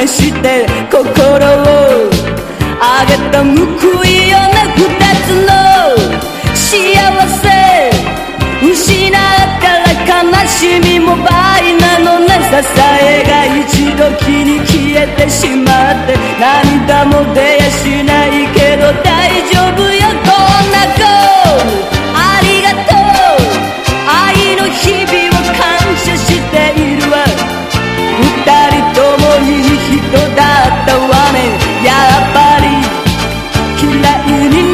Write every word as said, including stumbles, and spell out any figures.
試して心をあげた報いよね。二つの幸せ失ったら悲しみも倍なのね。支えが一度きり消えてしまって涙も出やしないけど大丈夫よ。こんな子ありがとう。愛の日々を感謝しているわ。二人ともいい人だったわね。やっぱり嫌いに